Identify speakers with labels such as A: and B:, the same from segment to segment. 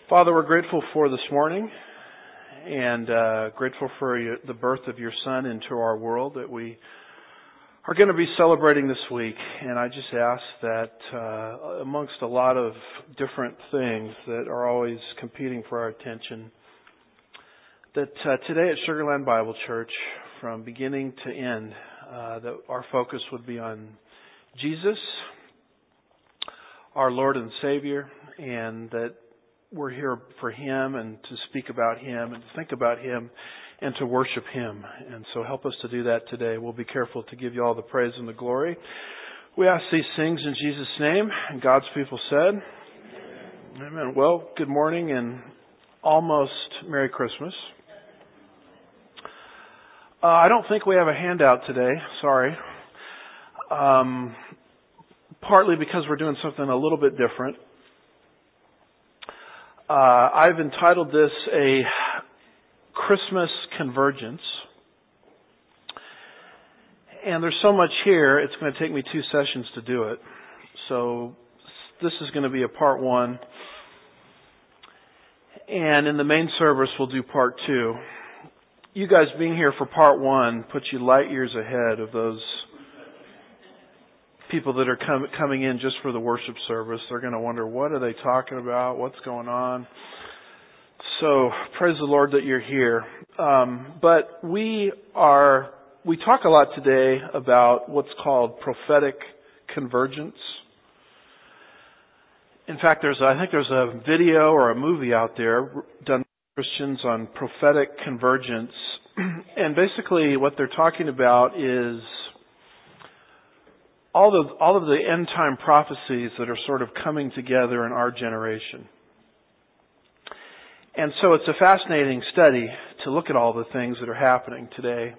A: Father, we're grateful for this morning and grateful for the birth of your Son into our world that we are going to be celebrating this week. And I just ask that amongst a lot of different things that are always competing for our attention, that today at Sugarland Bible Church, from beginning to end, that our focus would be on Jesus, our Lord and Savior, and that we're here for Him and to speak about Him and to think about Him and to worship Him. And so help us to do that today. We'll be careful to give you all the praise and the glory. We ask these things in Jesus' name. And God's people said, Amen. Well, good morning and almost Merry Christmas. I don't think we have a handout today. Sorry. Partly because we're doing something a little bit different. I've entitled this a Christmas Convergence. And there's so much here, it's going to take me 2 sessions to do it. So this is going to be a part 1. And in the main service, we'll do part 2. You guys being here for part 1 puts you light years ahead of those people that are coming in just for the worship service. They're going to wonder, what are they talking about? What's going on? So praise the Lord that you're here. But we talk a lot today about what's called prophetic convergence. In fact, I think there's a video or a movie out there done by Christians on prophetic convergence. And basically what they're talking about is all of the end time prophecies that are sort of coming together in our generation. And so it's a fascinating study to look at all the things that are happening today.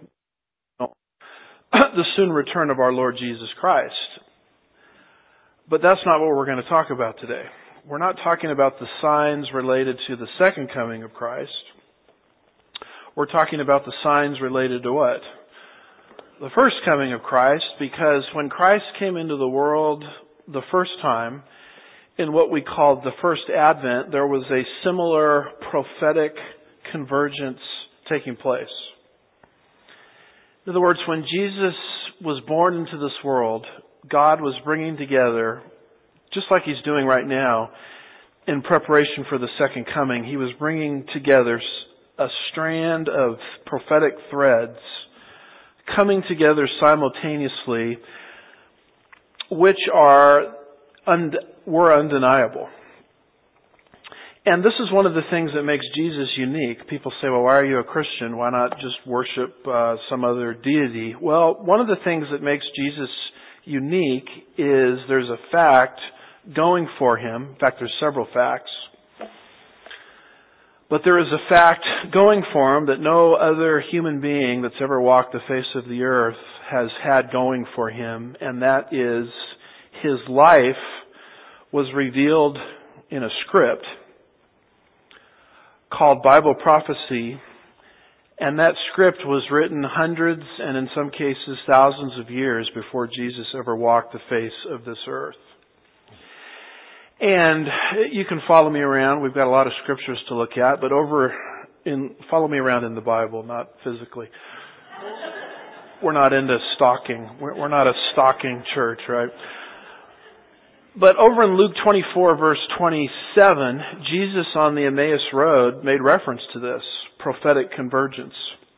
A: The soon return of our Lord Jesus Christ. But that's not what we're going to talk about today. We're not talking about the signs related to the second coming of Christ. We're talking about the signs related to what? The first coming of Christ, because when Christ came into the world the first time, in what we called the first advent, there was a similar prophetic convergence taking place. In other words, when Jesus was born into this world, God was bringing together, just like He's doing right now, in preparation for the second coming, He was bringing together a strand of prophetic threads coming together simultaneously, which were undeniable. And this is one of the things that makes Jesus unique. People say, well, why are you a Christian? Why not just worship some other deity? Well, one of the things that makes Jesus unique is there's a fact going for Him. In fact, there's several facts. But there is a fact going for Him that no other human being that's ever walked the face of the earth has had going for Him, and that is His life was revealed in a script called Bible prophecy, and that script was written hundreds and in some cases thousands of years before Jesus ever walked the face of this earth. And you can follow me around. We've got a lot of scriptures to look at, but follow me around in the Bible, not physically. We're not into stalking. We're not a stalking church, right? But over in Luke 24, verse 27, Jesus on the Emmaus Road made reference to this prophetic convergence.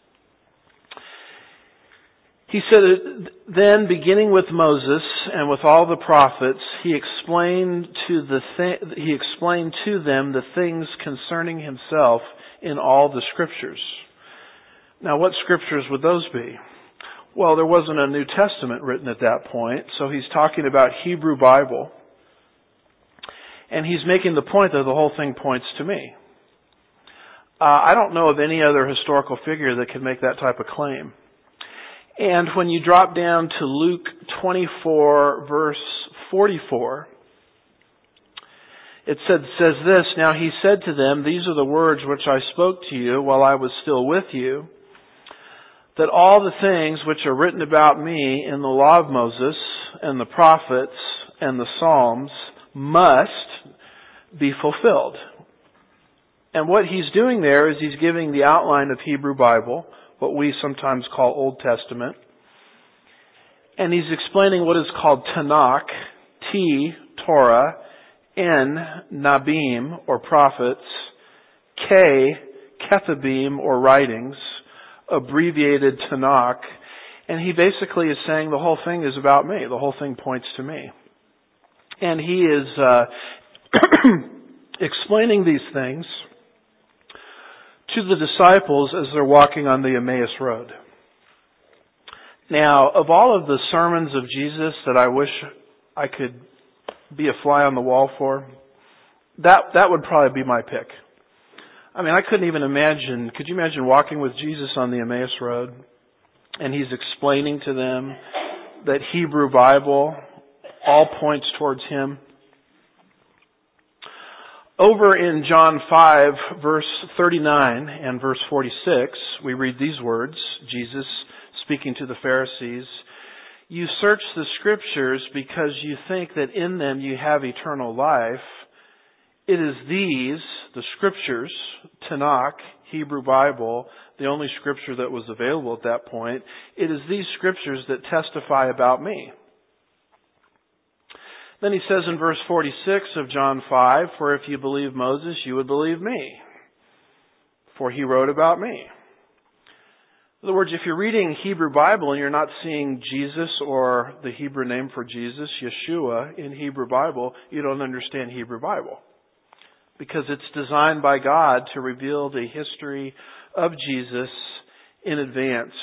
A: He said, then beginning with Moses and with all the prophets, he explained to them the things concerning Himself in all the scriptures. Now, what scriptures would those be? Well, there wasn't a New Testament written at that point, so he's talking about Hebrew Bible. And he's making the point that the whole thing points to me. I don't know of any other historical figure that can make that type of claim. And when you drop down to Luke 24, verse 44, it says this, now He said to them, these are the words which I spoke to you while I was still with you, that all the things which are written about me in the law of Moses and the prophets and the Psalms must be fulfilled. And what he's doing there is he's giving the outline of Hebrew Bible, what we sometimes call Old Testament. And he's explaining what is called Tanakh, T, Torah, N, Nabim, or prophets, K, Kethabim, or writings, abbreviated Tanakh. And he basically is saying the whole thing is about me. The whole thing points to me. And he is explaining these things to the disciples as they're walking on the Emmaus Road. Now, of all of the sermons of Jesus that I wish I could be a fly on the wall for, that would probably be my pick. I mean, I couldn't even imagine, could you imagine walking with Jesus on the Emmaus Road and he's explaining to them that Hebrew Bible all points towards him? Over in John 5, verse 39 and verse 46, we read these words, Jesus speaking to the Pharisees, "You search the Scriptures because you think that in them you have eternal life. It is these, the Scriptures, Tanakh, Hebrew Bible, the only Scripture that was available at that point, it is these Scriptures that testify about me." Then he says in verse 46 of John 5, "For if you believe Moses, you would believe me, for he wrote about me." In other words, if you're reading Hebrew Bible and you're not seeing Jesus or the Hebrew name for Jesus, Yeshua, in Hebrew Bible, you don't understand Hebrew Bible. Because it's designed by God to reveal the history of Jesus in advance.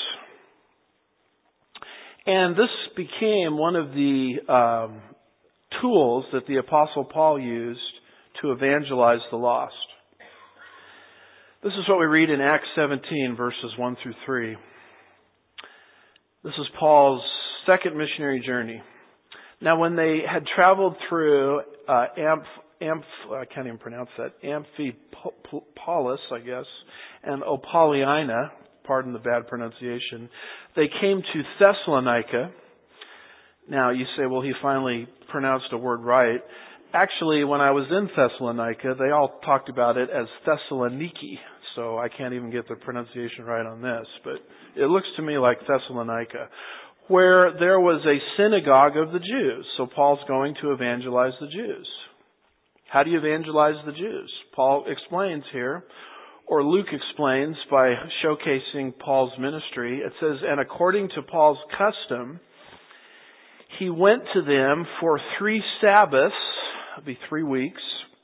A: And this became one of the tools that the Apostle Paul used to evangelize the lost. This is what we read in Acts 17, verses 1 through 3. This is Paul's second missionary journey. Now, when they had traveled through I can't even pronounce that, Amphipolis, I guess, and Apollonia, pardon the bad pronunciation, they came to Thessalonica. Now, you say, well, he finally pronounced a word right. Actually, when I was in Thessalonica, they all talked about it as Thessaloniki, so I can't even get the pronunciation right on this, but it looks to me like Thessalonica, where there was a synagogue of the Jews. So Paul's going to evangelize the Jews. How do you evangelize the Jews? Paul explains here, or Luke explains by showcasing Paul's ministry. It says, "And according to Paul's custom, he went to them for 3 Sabbaths," it'll be 3 weeks,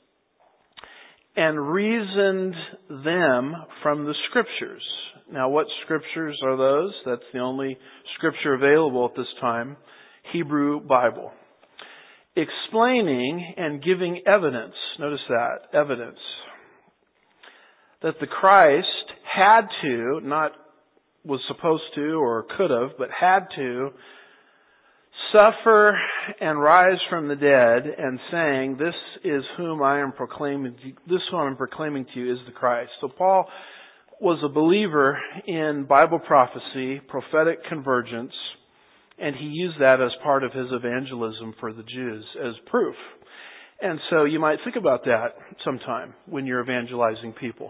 A: "and reasoned them from the Scriptures." Now, what Scriptures are those? That's the only Scripture available at this time, Hebrew Bible. Explaining and giving evidence, notice that, evidence, that the Christ had to, not was supposed to or could have, but had to suffer and rise from the dead, and saying, "This is whom I am proclaiming, this whom I'm proclaiming to you is the Christ." So Paul was a believer in Bible prophecy, prophetic convergence, and he used that as part of his evangelism for the Jews as proof. And so you might think about that sometime when you're evangelizing people.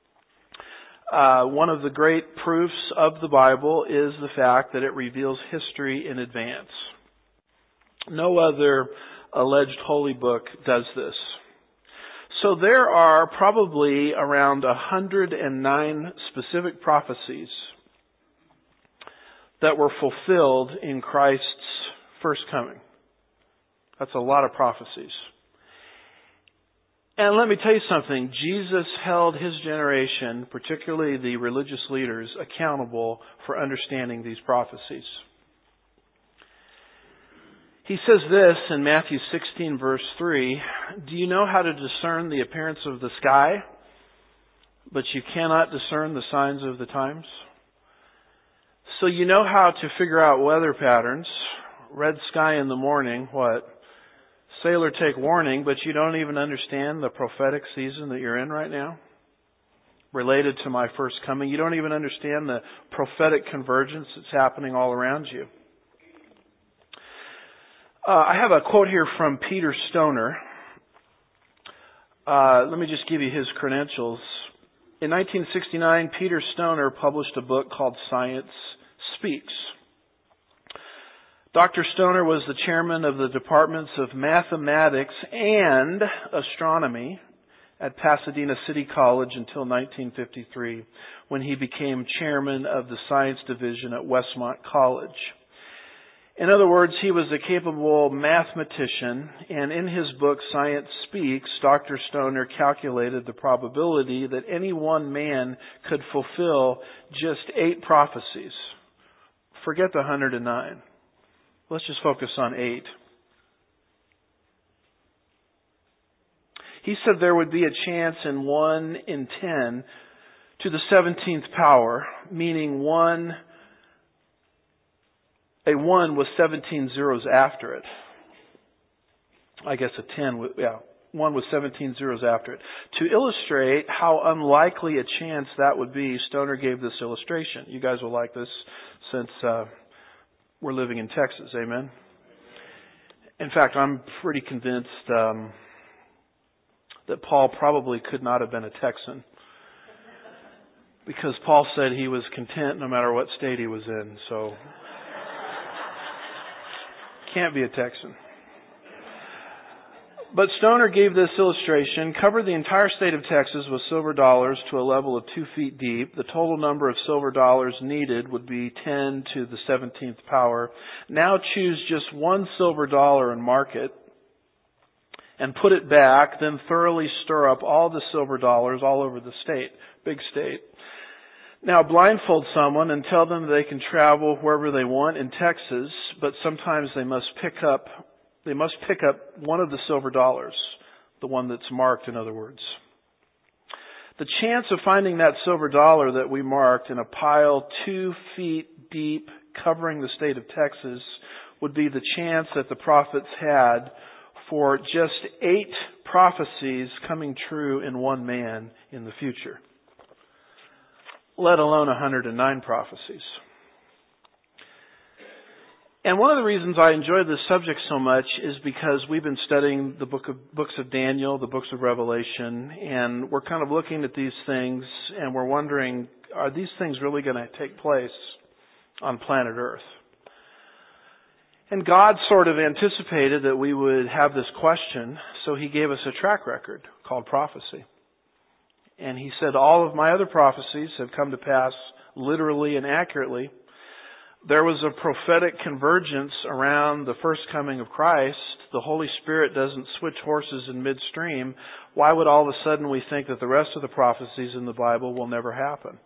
A: One of the great proofs of the Bible is the fact that it reveals history in advance. No other alleged holy book does this. So there are probably around 109 specific prophecies that were fulfilled in Christ's first coming. That's a lot of prophecies. And let me tell you something. Jesus held his generation, particularly the religious leaders, accountable for understanding these prophecies. He says this in Matthew 16, verse 3, "Do you know how to discern the appearance of the sky, but you cannot discern the signs of the times?" So you know how to figure out weather patterns. Red sky in the morning, what? Sailor take warning, but you don't even understand the prophetic season that you're in right now? Related to my first coming. You don't even understand the prophetic convergence that's happening all around you. I have a quote here from Peter Stoner. Let me just give you his credentials. In 1969, Peter Stoner published a book called Science Speaks. Dr. Stoner was the chairman of the departments of mathematics and astronomy at Pasadena City College until 1953, when he became chairman of the science division at Westmont College. In other words, he was a capable mathematician, and in his book, Science Speaks, Dr. Stoner calculated the probability that any one man could fulfill just 8 prophecies. Forget the 109. Let's just focus on 8. He said there would be a chance in 1 in 10 to the 17th power, meaning a 1 with 17 zeros after it. I guess a 10, 1 with 17 zeros after it. To illustrate how unlikely a chance that would be, Stoner gave this illustration. You guys will like this since we're living in Texas, amen? In fact, I'm pretty convinced that Paul probably could not have been a Texan, because Paul said he was content no matter what state he was in, so can't be a Texan. But Stoner gave this illustration, covered the entire state of Texas with silver dollars to a level of 2 feet deep. The total number of silver dollars needed would be 10 to the 17th power. Now choose just one silver dollar and mark it, and put it back, then thoroughly stir up all the silver dollars all over the state, big state. Now blindfold someone and tell them they can travel wherever they want in Texas, but sometimes they must pick up one of the silver dollars, the one that's marked, in other words. The chance of finding that silver dollar that we marked in a pile 2 feet deep covering the state of Texas would be the chance that the prophets had for just 8 prophecies coming true in one man in the future, let alone 109 prophecies. And one of the reasons I enjoy this subject so much is because we've been studying the books of Daniel, the books of Revelation, and we're kind of looking at these things and we're wondering, are these things really going to take place on planet Earth? And God sort of anticipated that we would have this question, so He gave us a track record called prophecy. And He said, all of my other prophecies have come to pass literally and accurately. There was a prophetic convergence around the first coming of Christ. The Holy Spirit doesn't switch horses in midstream. Why would all of a sudden we think that the rest of the prophecies in the Bible will never happen?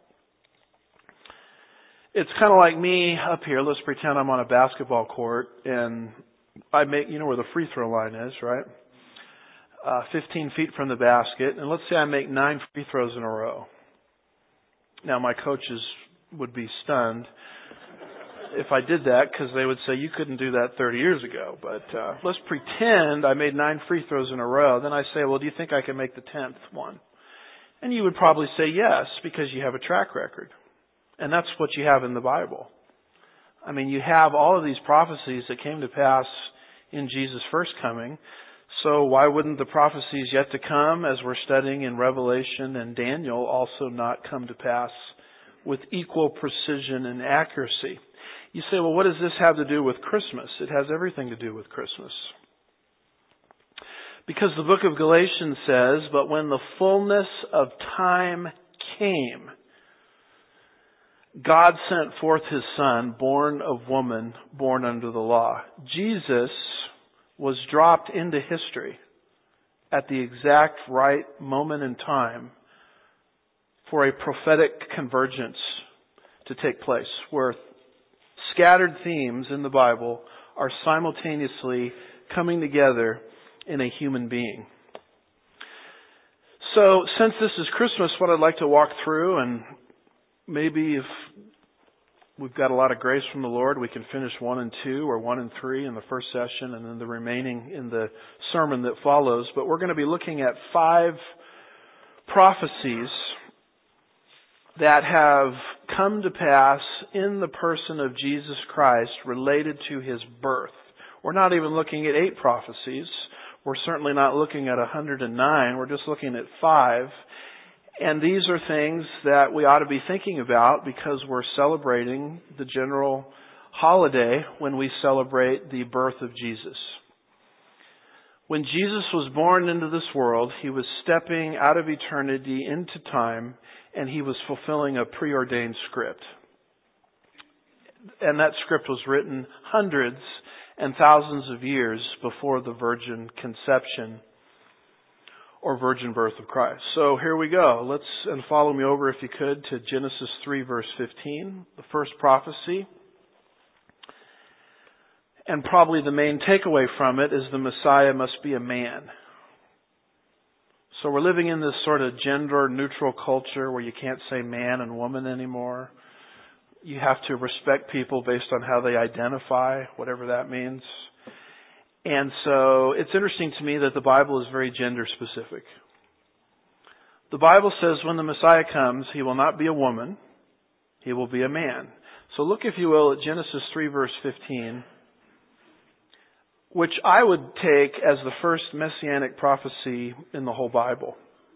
A: It's kind of like me up here. Let's pretend I'm on a basketball court and I make, you know where the free throw line is, right? 15 feet from the basket. And let's say I make 9 free throws in a row. Now my coaches would be stunned if I did that, because they would say, you couldn't do that 30 years ago. But let's pretend I made 9 free throws in a row. Then I say, well, do you think I can make the 10th one? And you would probably say yes, because you have a track record. And that's what you have in the Bible. I mean, you have all of these prophecies that came to pass in Jesus' first coming. So why wouldn't the prophecies yet to come, as we're studying in Revelation and Daniel, also not come to pass with equal precision and accuracy? You say, well, what does this have to do with Christmas? It has everything to do with Christmas. Because the book of Galatians says, but when the fullness of time came, God sent forth His Son, born of woman, born under the law. Jesus was dropped into history at the exact right moment in time for a prophetic convergence to take place, where scattered themes in the Bible are simultaneously coming together in a human being. So, since this is Christmas, what I'd like to walk through, and maybe if we've got a lot of grace from the Lord, we can finish 1 and 2 or 1 and 3 in the first session and then the remaining in the sermon that follows. But we're going to be looking at 5 prophecies that have come to pass in the person of Jesus Christ related to His birth. We're not even looking at 8 prophecies. We're certainly not looking at 109. We're just looking at 5. And these are things that we ought to be thinking about because we're celebrating the general holiday when we celebrate the birth of Jesus. When Jesus was born into this world, He was stepping out of eternity into time, and He was fulfilling a preordained script. And that script was written hundreds and thousands of years before the virgin conception or virgin birth of Christ. So here we go. And follow me over if you could to Genesis 3 verse 15, the first prophecy. And probably the main takeaway from it is the Messiah must be a man. So we're living in this sort of gender neutral culture where you can't say man and woman anymore. You have to respect people based on how they identify, whatever that means. And so it's interesting to me that the Bible is very gender specific. The Bible says when the Messiah comes, He will not be a woman, He will be a man. So look, if you will, at Genesis 3 verse 15, which I would take as the first messianic prophecy in the whole Bible.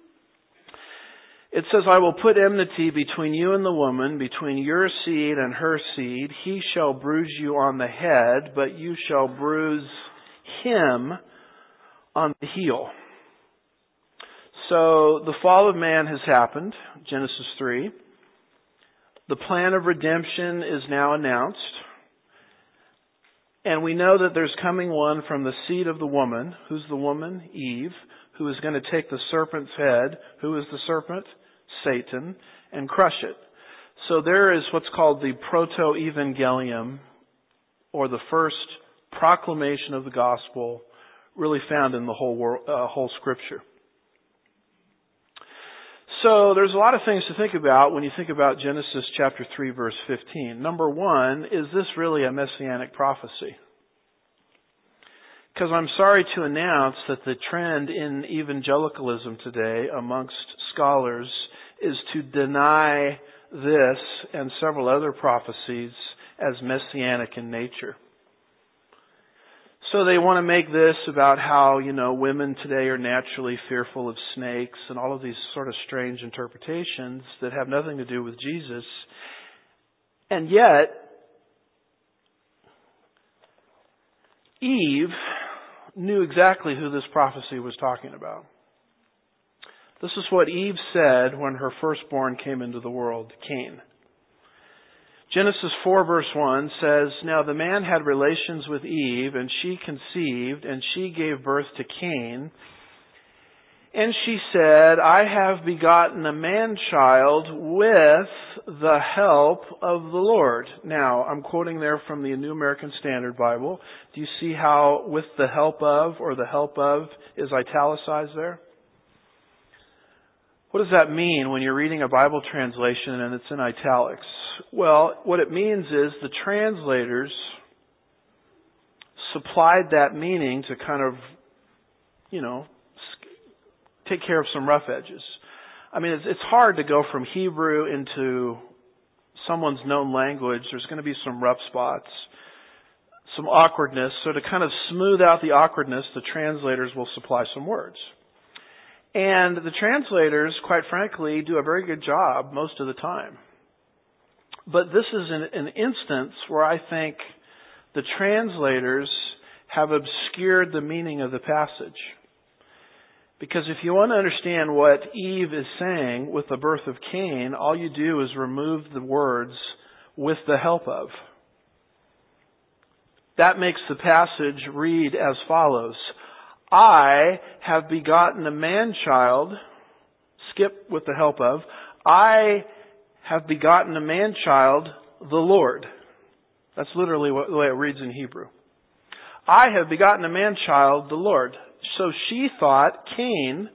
A: It says, I will put enmity between you and the woman, between your seed and her seed. He shall bruise you on the head, but you shall bruise him on the heel. So the fall of man has happened, Genesis 3. The plan of redemption is now announced. And we know that there's coming one from the seed of the woman. Who's the woman? Eve, who is going to take the serpent's head. Who is the serpent? Satan, and crush it. So there is what's called the proto-evangelium, or the first proclamation of the gospel, really found in the whole Scripture. So there's a lot of things to think about when you think about Genesis chapter 3 verse 15. Number one, is this really a messianic prophecy? Because I'm sorry to announce that the trend in evangelicalism today amongst scholars is to deny this and several other prophecies as messianic in nature. So they want to make this about how, women today are naturally fearful of snakes and all of these sort of strange interpretations that have nothing to do with Jesus. And yet, Eve knew exactly who this prophecy was talking about. This is what Eve said when her firstborn came into the world, Cain. Genesis 4 verse 1 says, Now the man had relations with Eve, and she conceived, and she gave birth to Cain. And she said, I have begotten a man-child with the help of the Lord. Now, I'm quoting there from the New American Standard Bible. Do you see how with the help of, or the help of, is italicized there? What does that mean when you're reading a Bible translation and it's in italics? Well, what it means is the translators supplied that meaning to kind of, take care of some rough edges. I mean, it's hard to go from Hebrew into someone's known language. There's going to be some rough spots, some awkwardness. So to kind of smooth out the awkwardness, the translators will supply some words. And the translators, quite frankly, do a very good job most of the time. But this is an instance where I think the translators have obscured the meaning of the passage. Because if you want to understand what Eve is saying with the birth of Cain, all you do is remove the words with the help of. That makes the passage read as follows. I have begotten a man-child, skip with the help of, I have begotten a man-child, the Lord. That's literally the way it reads in Hebrew. I have begotten a man-child, the Lord. So she thought Cain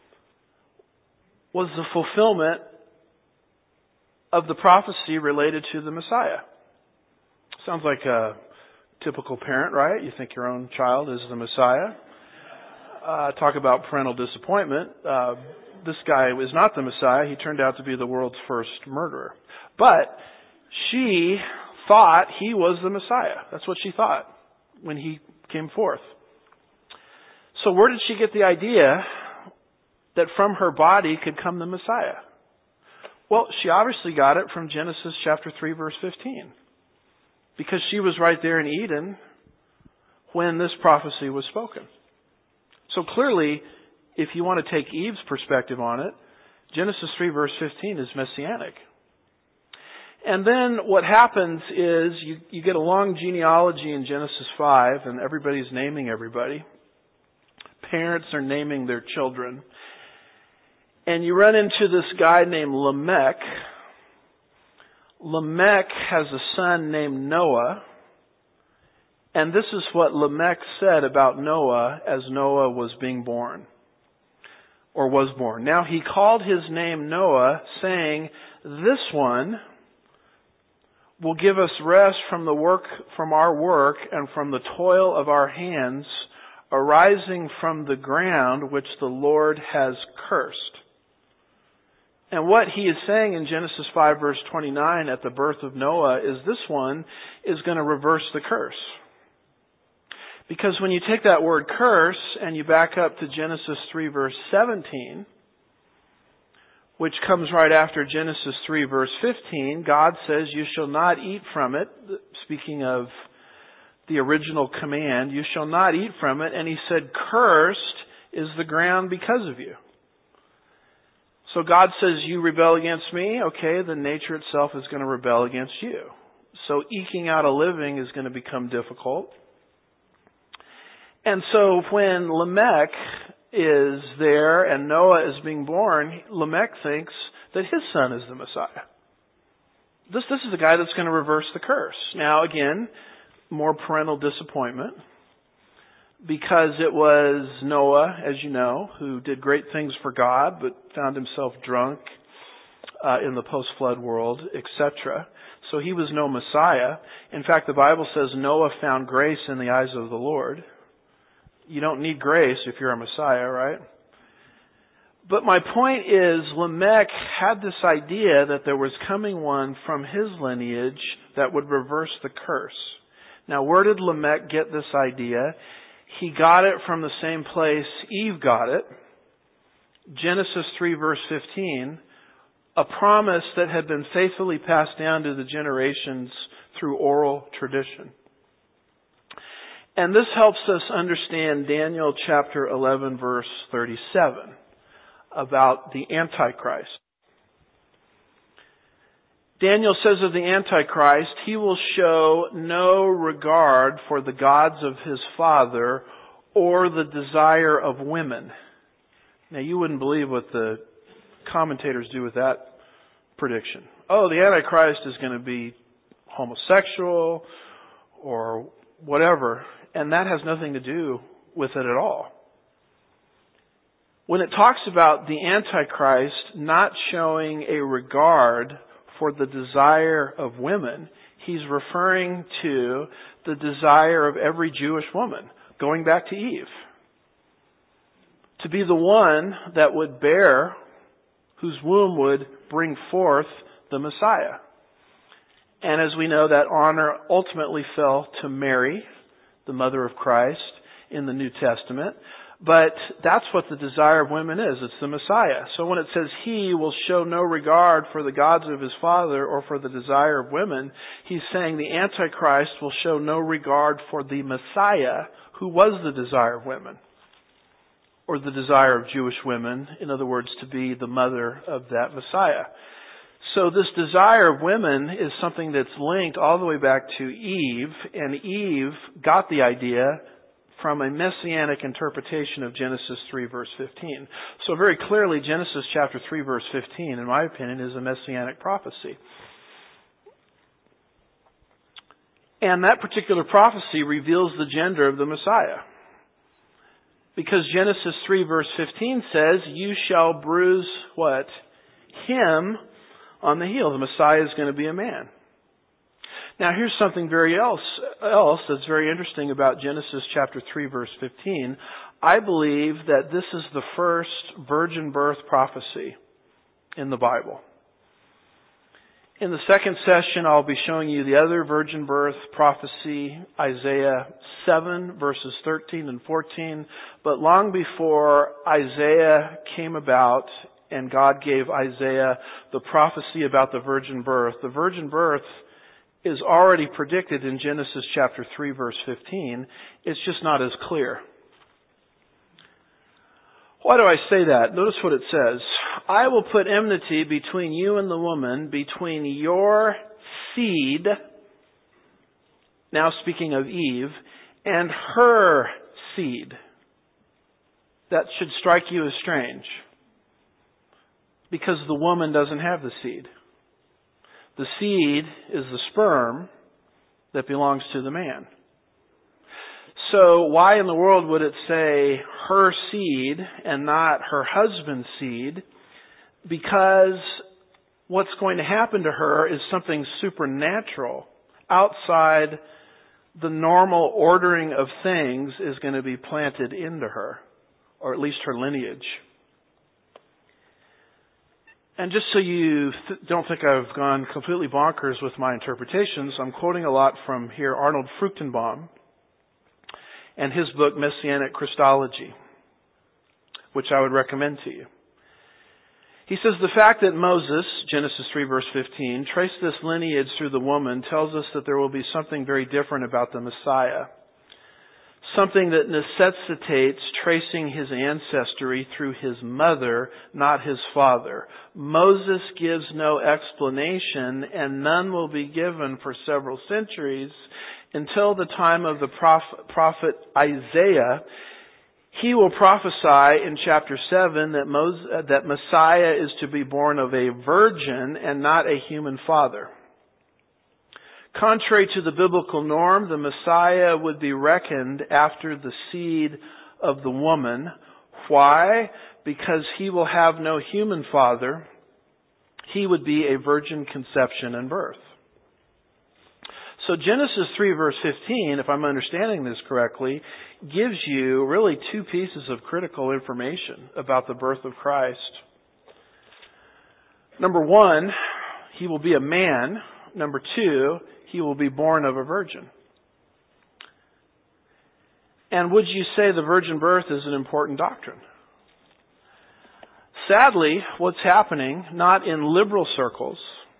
A: was the fulfillment of the prophecy related to the Messiah. Sounds like a typical parent, right? You think your own child is the Messiah. Talk about parental disappointment. This guy was not the Messiah. He turned out to be the world's first murderer. But she thought he was the Messiah. That's what she thought when he came forth. So where did she get the idea that from her body could come the Messiah? Well, she obviously got it from Genesis chapter 3, verse 15. Because she was right there in Eden when this prophecy was spoken. So clearly, if you want to take Eve's perspective on it, Genesis 3, verse 15 is messianic. And then what happens is you get a long genealogy in Genesis 5, and everybody's naming everybody. Parents are naming their children. And you run into this guy named Lamech. Lamech has a son named Noah. And this is what Lamech said about Noah as Noah was being born. Or was born. Now he called his name Noah, saying, "This one will give us rest from our work and from the toil of our hands, arising from the ground which the Lord has cursed." And what he is saying in Genesis 5 verse 29 at the birth of Noah is this one is going to reverse the curse. Because when you take that word curse and you back up to Genesis 3 verse 17, which comes right after Genesis 3 verse 15, God says, "You shall not eat from it," speaking of the original command, "you shall not eat from it." And he said, "Cursed is the ground because of you." So God says, you rebel against me, okay, then nature itself is going to rebel against you. So eking out a living is going to become difficult. And so when Lamech is there and Noah is being born, Lamech thinks that his son is the Messiah. This is the guy that's going to reverse the curse. Now again, more parental disappointment. Because it was Noah, as you know, who did great things for God, but found himself drunk in the post-flood world, etc. So he was no Messiah. In fact, the Bible says Noah found grace in the eyes of the Lord. You don't need grace if you're a Messiah, right? But my point is, Lamech had this idea that there was coming one from his lineage that would reverse the curse. Now, where did Lamech get this idea? He got it from the same place Eve got it. Genesis 3 verse 15, a promise that had been faithfully passed down to the generations through oral tradition. And this helps us understand Daniel chapter 11 verse 37 about the Antichrist. Daniel says of the Antichrist, he will show no regard for the gods of his father or the desire of women. Now you wouldn't believe what the commentators do with that prediction. Oh, the Antichrist is going to be homosexual or whatever, and that has nothing to do with it at all. When it talks about the Antichrist not showing a regard for the desire of women, he's referring to the desire of every Jewish woman, going back to Eve. To be the one that would bear, whose womb would bring forth the Messiah. And as we know, that honor ultimately fell to Mary, the mother of Christ, in the New Testament. But that's what the desire of women is. It's the Messiah. So when it says he will show no regard for the gods of his father or for the desire of women, he's saying the Antichrist will show no regard for the Messiah who was the desire of women. Or the desire of Jewish women. In other words, to be the mother of that Messiah. So this desire of women is something that's linked all the way back to Eve. And Eve got the idea from a messianic interpretation of Genesis 3 verse 15. So very clearly Genesis chapter 3 verse 15, in my opinion, is a messianic prophecy. And that particular prophecy reveals the gender of the Messiah. Because Genesis 3 verse 15 says, you shall bruise what? Him on the heel. The Messiah is going to be a man. Now here's something else that's very interesting about Genesis chapter 3 verse 15. I believe that this is the first virgin birth prophecy in the Bible. In the second session, I'll be showing you the other virgin birth prophecy, Isaiah 7 verses 13 and 14. But long before Isaiah came about and God gave Isaiah the prophecy about the virgin birth is already predicted in Genesis chapter 3 verse 15. It's just not as clear. Why do I say that? Notice what it says. I will put enmity between you and the woman, between your seed, now speaking of Eve, and her seed. That should strike you as strange, because the woman doesn't have the seed. The seed is the sperm that belongs to the man. So why in the world would it say her seed and not her husband's seed? Because what's going to happen to her is something supernatural. Outside the normal ordering of things is going to be planted into her, or at least her lineage. And just so you don't think I've gone completely bonkers with my interpretations, I'm quoting a lot from here Arnold Fruchtenbaum and his book Messianic Christology, which I would recommend to you. He says the fact that Moses, Genesis 3 verse 15, traced this lineage through the woman tells us that there will be something very different about the Messiah. Something that necessitates tracing his ancestry through his mother, not his father. Moses gives no explanation, and none will be given for several centuries until the time of the prophet Isaiah. He will prophesy in chapter 7 that Messiah is to be born of a virgin and not a human father. Contrary to the biblical norm, the Messiah would be reckoned after the seed of the woman. Why? Because he will have no human father. He would be a virgin conception and birth. So Genesis 3 verse 15, if I'm understanding this correctly, gives you really two pieces of critical information about the birth of Christ. Number one, he will be a man. Number two, he will be born of a virgin. And would you say the virgin birth is an important doctrine? Sadly, what's happening, not in liberal circles,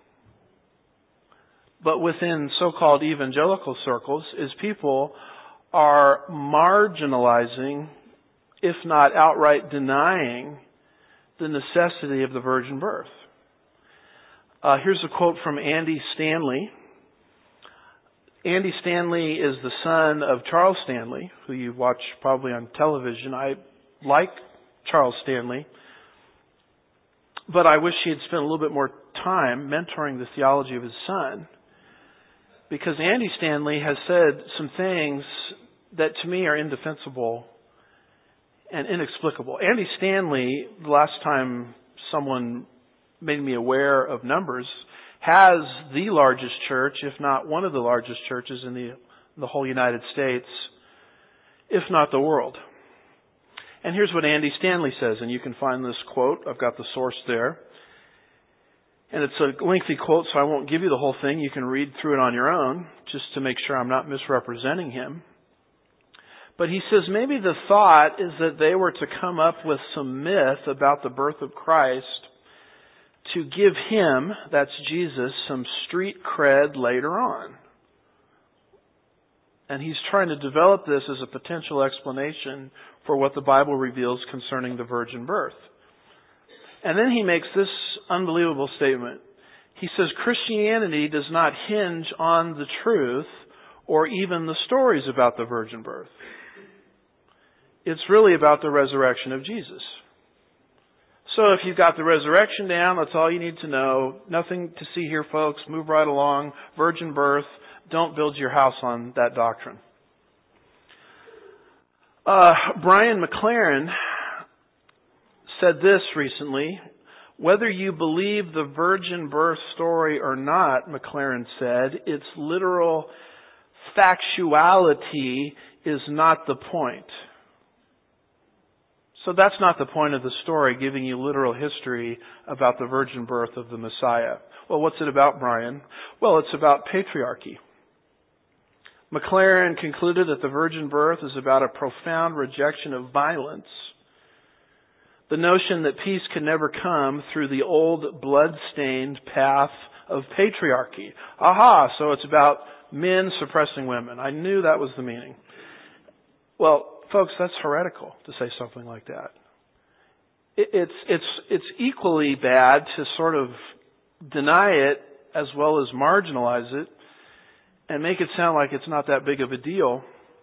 A: but within so-called evangelical circles, is people are marginalizing, if not outright denying, the necessity of the virgin birth. Here's a quote from Andy Stanley. Andy Stanley is the son of Charles Stanley, who you've watched probably on television. I like Charles Stanley, but I wish he had spent a little bit more time mentoring the theology of his son, because Andy Stanley has said some things that to me are indefensible and inexplicable. Andy Stanley, the last time someone made me aware of numbers, has the largest church, if not one of the largest churches in the whole United States, if not the world. And here's what Andy Stanley says, and you can find this quote. I've got the source there. And it's a lengthy quote, so I won't give you the whole thing. You can read through it on your own, just to make sure I'm not misrepresenting him. But he says maybe the thought is that they were to come up with some myth about the birth of Christ to give him, that's Jesus, some street cred later on. And he's trying to develop this as a potential explanation for what the Bible reveals concerning the virgin birth. And then he makes this unbelievable statement. He says, Christianity does not hinge on the truth or even the stories about the virgin birth. It's really about the resurrection of Jesus. So if you've got the resurrection down, that's all you need to know. Nothing to see here, folks. Move right along. Virgin birth. Don't build your house on that doctrine. Brian McLaren said this recently. Whether you believe the virgin birth story or not, McLaren said, its literal factuality is not the point. So that's not the point of the story, giving you literal history about the virgin birth of the Messiah. Well, what's it about, Brian? Well, it's about patriarchy. Maclaren concluded that the virgin birth is about a profound rejection of violence. The notion that peace can never come through the old blood-stained path of patriarchy. Aha, so it's about men suppressing women. I knew that was the meaning. Well, folks, that's heretical to say something like that. It's equally bad to sort of deny it as well as marginalize it and make it sound like it's not that big of a deal.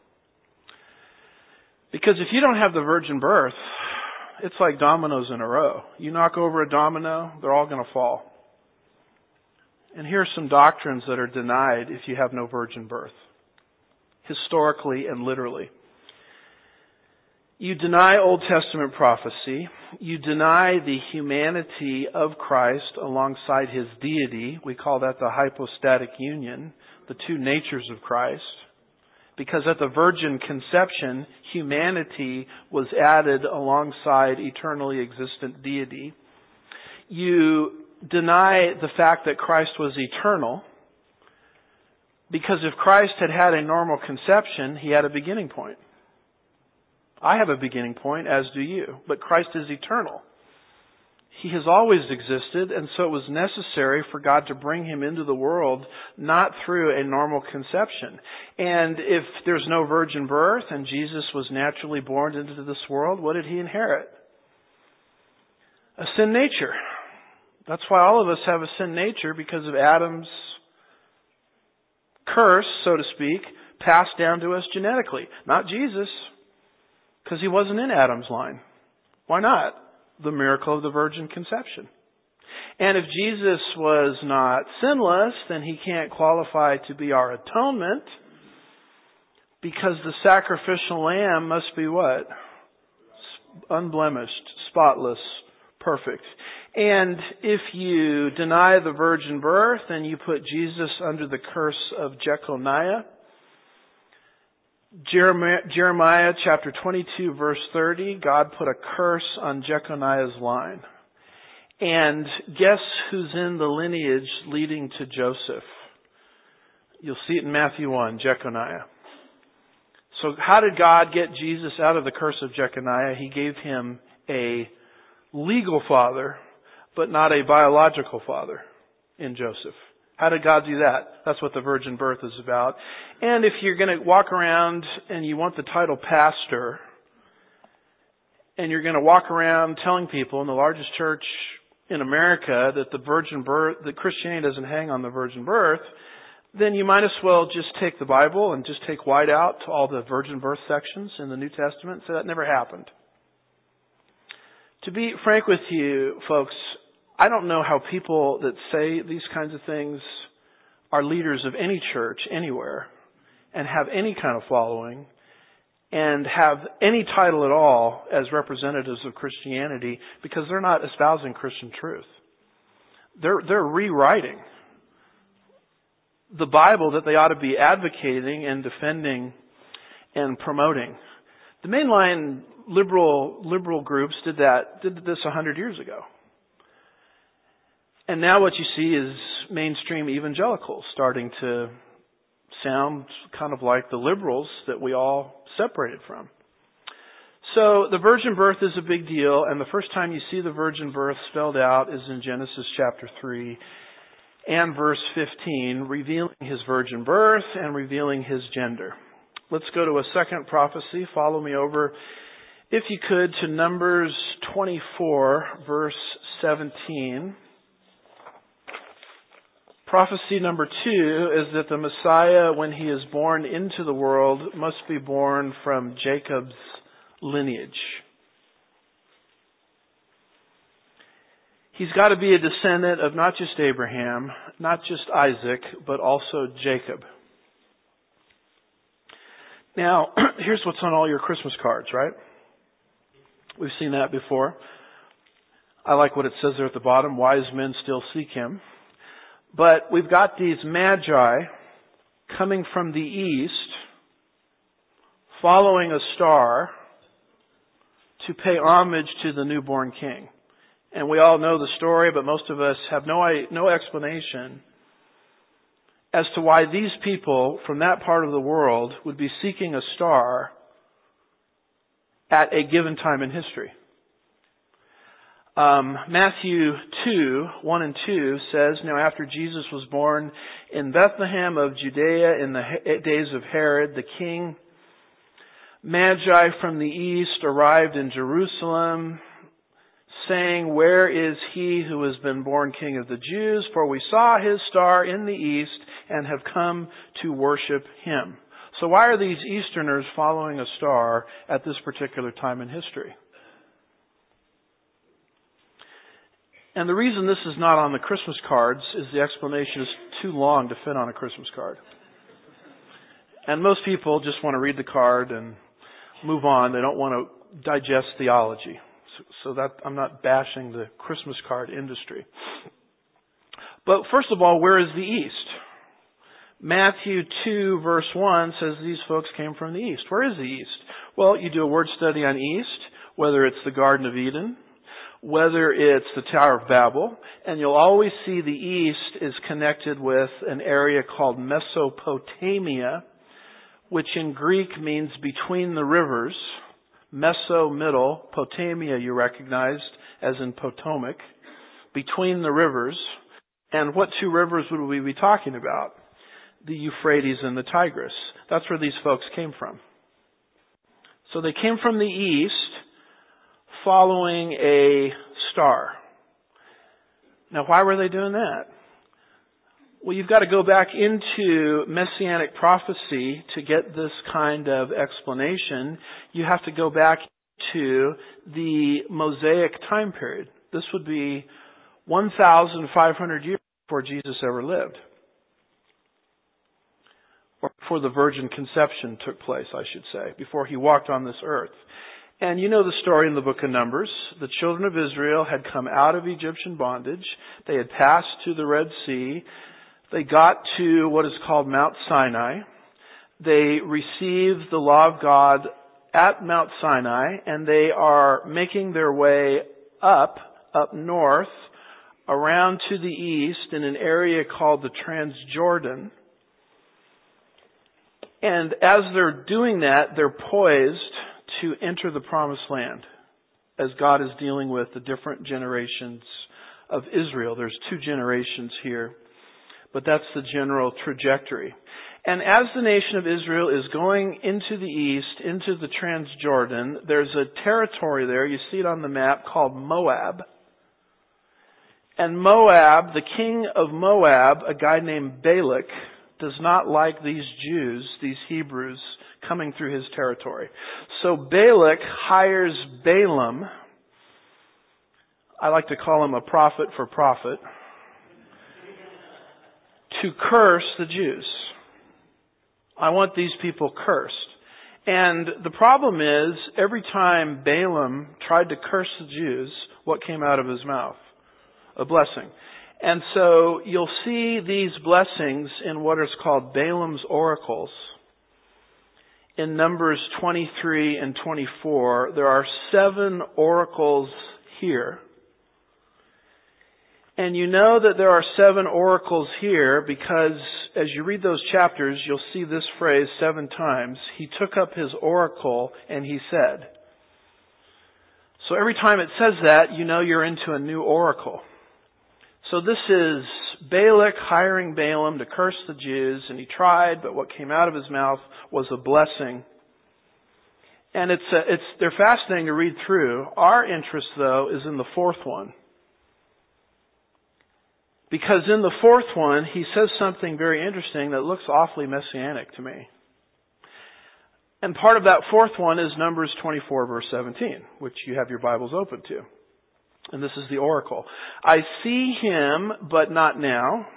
A: Because if you don't have the virgin birth, it's like dominoes in a row. You knock over a domino, they're all going to fall. And here are some doctrines that are denied if you have no virgin birth, historically and literally. You deny Old Testament prophecy. You deny the humanity of Christ alongside His deity. We call that the hypostatic union, the two natures of Christ. Because at the virgin conception, humanity was added alongside eternally existent deity. You deny the fact that Christ was eternal. Because if Christ had had a normal conception, He had a beginning point. I have a beginning point, as do you. But Christ is eternal. He has always existed, and so it was necessary for God to bring Him into the world, not through a normal conception. And if there's no virgin birth and Jesus was naturally born into this world, what did He inherit? A sin nature. That's why all of us have a sin nature, because of Adam's curse, so to speak, passed down to us genetically. Not Jesus, because He wasn't in Adam's line. Why not? The miracle of the virgin conception. And if Jesus was not sinless, then He can't qualify to be our atonement, because the sacrificial lamb must be what? Unblemished, spotless, perfect. And if you deny the virgin birth and you put Jesus under the curse of Jeconiah, Jeremiah chapter 22 verse 30, God put a curse on Jeconiah's line. And guess who's in the lineage leading to Joseph? You'll see it in Matthew 1, Jeconiah. So how did God get Jesus out of the curse of Jeconiah? He gave him a legal father, but not a biological father in Joseph. How did God do that? That's what the virgin birth is about. And if you're going to walk around and you want the title pastor, and you're going to walk around telling people in the largest church in America that the virgin birth, that Christianity doesn't hang on the virgin birth, then you might as well just take the Bible and just take white out to all the virgin birth sections in the New Testament. So that never happened. To be frank with you, folks, I don't know how people that say these kinds of things are leaders of any church anywhere and have any kind of following and have any title at all as representatives of Christianity, because they're not espousing Christian truth. They're rewriting the Bible that they ought to be advocating and defending and promoting. The mainline liberal groups did this 100 years ago. And now what you see is mainstream evangelicals starting to sound kind of like the liberals that we all separated from. So the virgin birth is a big deal, and the first time you see the virgin birth spelled out is in Genesis chapter 3 and verse 15, revealing His virgin birth and revealing His gender. Let's go to a second prophecy. Follow me over, if you could, to Numbers 24, verse 17. Prophecy number 2 is that the Messiah, when He is born into the world, must be born from Jacob's lineage. He's got to be a descendant of not just Abraham, not just Isaac, but also Jacob. Now, here's what's on all your Christmas cards, right? We've seen that before. I like what it says there at the bottom, wise men still seek Him. But we've got these magi coming from the east, following a star to pay homage to the newborn king. And we all know the story, but most of us have no explanation as to why these people from that part of the world would be seeking a star at a given time in history. Matthew 2:1 and 2 says, "Now after Jesus was born in Bethlehem of Judea in the days of Herod the king, Magi from the east arrived in Jerusalem, saying, 'Where is he who has been born King of the Jews? For we saw his star in the east and have come to worship him.'" So why are these Easterners following a star at this particular time in history? And the reason this is not on the Christmas cards is the explanation is too long to fit on a Christmas card. And most people just want to read the card and move on. They don't want to digest theology. So that I'm not bashing the Christmas card industry. But first of all, where is the East? Matthew 2 verse 1 says these folks came from the East. Where is the East? Well, you do a word study on East, whether it's the Garden of Eden, whether it's the Tower of Babel, and you'll always see the East is connected with an area called Mesopotamia, which in Greek means between the rivers. Meso, middle, Potamia you recognized as in Potomac, between the rivers. And what two rivers would we be talking about? The Euphrates and the Tigris. That's where these folks came from. So they came from the east following a star. Now why were they doing that? Well, you've got to go back into Messianic prophecy to get this kind of explanation. You have to go back to the Mosaic time period. This would be 1,500 years before Jesus ever lived. Or before the virgin conception took place, I should say, before he walked on this earth. And you know the story in the book of Numbers. The children of Israel had come out of Egyptian bondage. They had passed to the Red Sea. They got to what is called Mount Sinai. They received the law of God at Mount Sinai, and they are making their way up north, around to the east in an area called the Transjordan. And as they're doing that, they're poised to enter the promised land as God is dealing with the different generations of Israel. There's 2 generations here, but that's the general trajectory. And as the nation of Israel is going into the east, into the Transjordan, there's a territory there, you see it on the map, called Moab. And Moab, the king of Moab, a guy named Balak, does not like these Jews, these Hebrews, coming through his territory. So Balak hires Balaam, I like to call him a prophet for profit, to curse the Jews. I want these people cursed. And the problem is, every time Balaam tried to curse the Jews, what came out of his mouth? A blessing. And so you'll see these blessings in what is called Balaam's oracles. In Numbers 23 and 24, there are 7 oracles here. And you know that there are 7 oracles here because as you read those chapters, you'll see this phrase 7 times. He took up his oracle and he said. So every time it says that, you know you're into a new oracle. So this is Balak hiring Balaam to curse the Jews, and he tried, but what came out of his mouth was a blessing. And they're fascinating to read through. Our interest, though, is in the 4th one. Because in the 4th one, he says something very interesting that looks awfully messianic to me. And part of that 4th one is Numbers 24, verse 17, which you have your Bibles open to. And this is the oracle. I see him, but not now.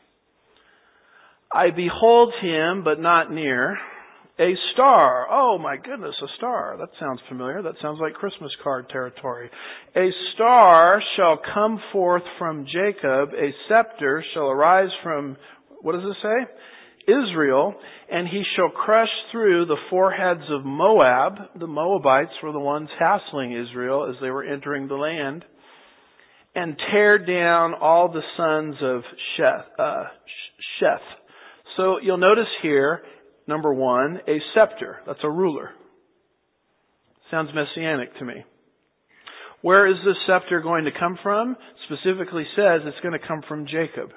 A: I behold him, but not near. A star. Oh my goodness, a star. That sounds familiar. That sounds like Christmas card territory. A star shall come forth from Jacob. A scepter shall arise from, what does it say? Israel, and he shall crush through the foreheads of Moab. The Moabites were the ones hassling Israel as they were entering the land, and tear down all the sons of Sheth. So you'll notice here, number one, a scepter. That's a ruler. Sounds messianic to me. Where is this scepter going to come from? Specifically says it's going to come from Jacob.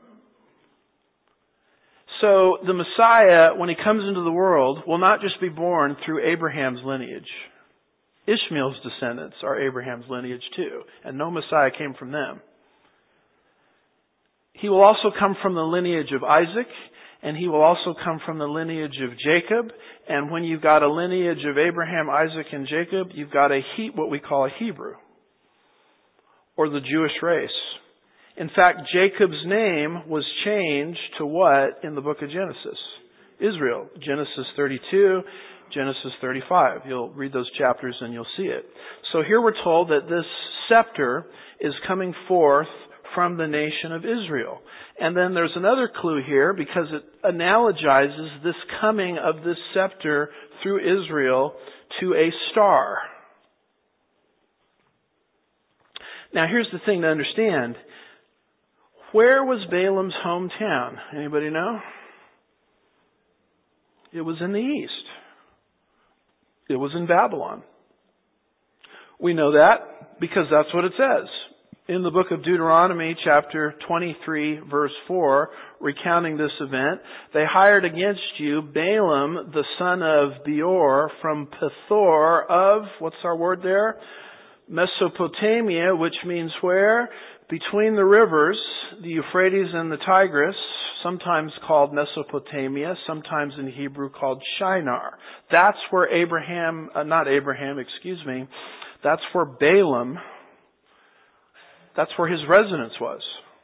A: So the Messiah, when he comes into the world, will not just be born through Abraham's lineage. Ishmael's descendants are Abraham's lineage too, and no Messiah came from them. He will also come from the lineage of Isaac, and he will also come from the lineage of Jacob. And when you've got a lineage of Abraham, Isaac, and Jacob, you've got what we call a Hebrew, or the Jewish race. In fact, Jacob's name was changed to what in the book of Genesis? Israel. Genesis 32, Genesis 35. You'll read those chapters and you'll see it. So here we're told that this scepter is coming forth from the nation of Israel. And then there's another clue here because it analogizes this coming of this scepter through Israel to a star. Now here's the thing to understand. Where was Balaam's hometown? Anybody know? It was in the east. It was in Babylon. We know that because that's what it says. In the book of Deuteronomy, chapter 23, verse 4, recounting this event, they hired against you Balaam, the son of Beor, from Pethor of, what's our word there? Mesopotamia, which means where? Between the rivers, the Euphrates and the Tigris, sometimes called Mesopotamia, sometimes in Hebrew called Shinar. That's where that's where Balaam, that's where his residence was.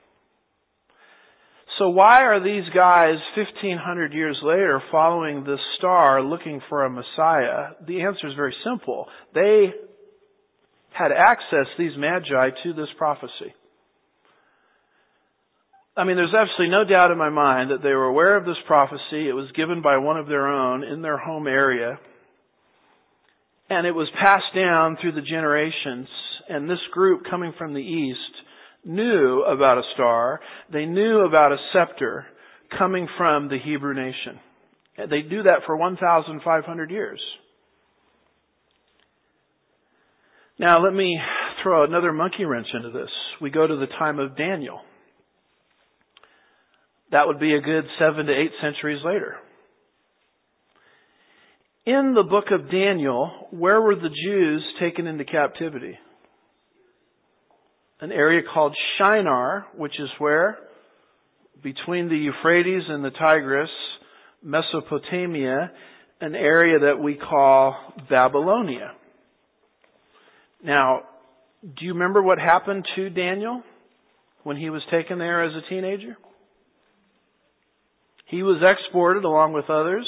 A: So why are these guys 1,500 years later following this star looking for a Messiah? The answer is very simple. They had access, these magi, to this prophecy. I mean, there's absolutely no doubt in my mind that they were aware of this prophecy. It was given by one of their own in their home area. And it was passed down through the generations. And this group coming from the east knew about a star. They knew about a scepter coming from the Hebrew nation. They do that for 1,500 years. Now let me throw another monkey wrench into this. We go to the time of Daniel. That would be a good 7 to 8 centuries later. In the book of Daniel, where were the Jews taken into captivity? An area called Shinar, which is where? Between the Euphrates and the Tigris, Mesopotamia, an area that we call Babylonia. Now, do you remember what happened to Daniel when he was taken there as a teenager? He was exported along with others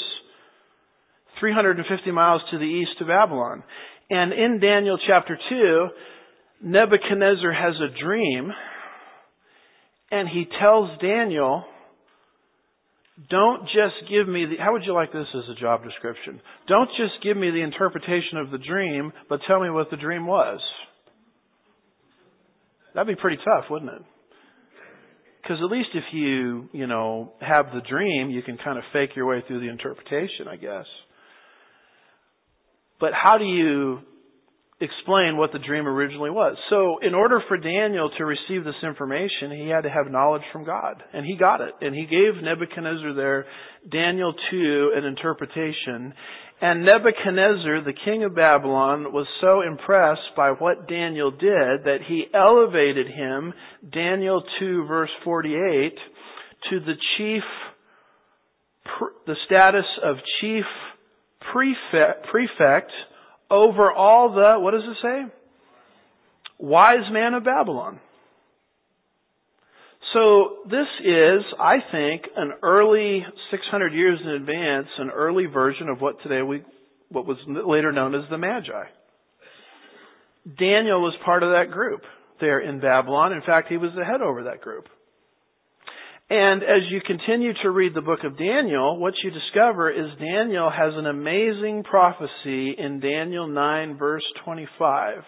A: 350 miles to the east to Babylon. And in Daniel chapter 2, Nebuchadnezzar has a dream, and he tells Daniel, don't just give me how would you like this as a job description? Don't just give me the interpretation of the dream, but tell me what the dream was. That'd be pretty tough, wouldn't it? Because at least if you have the dream, you can kind of fake your way through the interpretation, I guess. But how do you explain what the dream originally was? So in order for Daniel to receive this information, he had to have knowledge from God. And he got it. And he gave Nebuchadnezzar there, Daniel 2, an interpretation. And Nebuchadnezzar, the king of Babylon, was so impressed by what Daniel did that he elevated him, Daniel 2 verse 48, to the status of chief prefect over all the, what does it say? Wise man of Babylon. So this is, I think, an early 600 years in advance, an early version of what was later known as the Magi. Daniel was part of that group there in Babylon. In fact, he was the head over that group. And as you continue to read the book of Daniel, what you discover is Daniel has an amazing prophecy in Daniel 9 verse 25,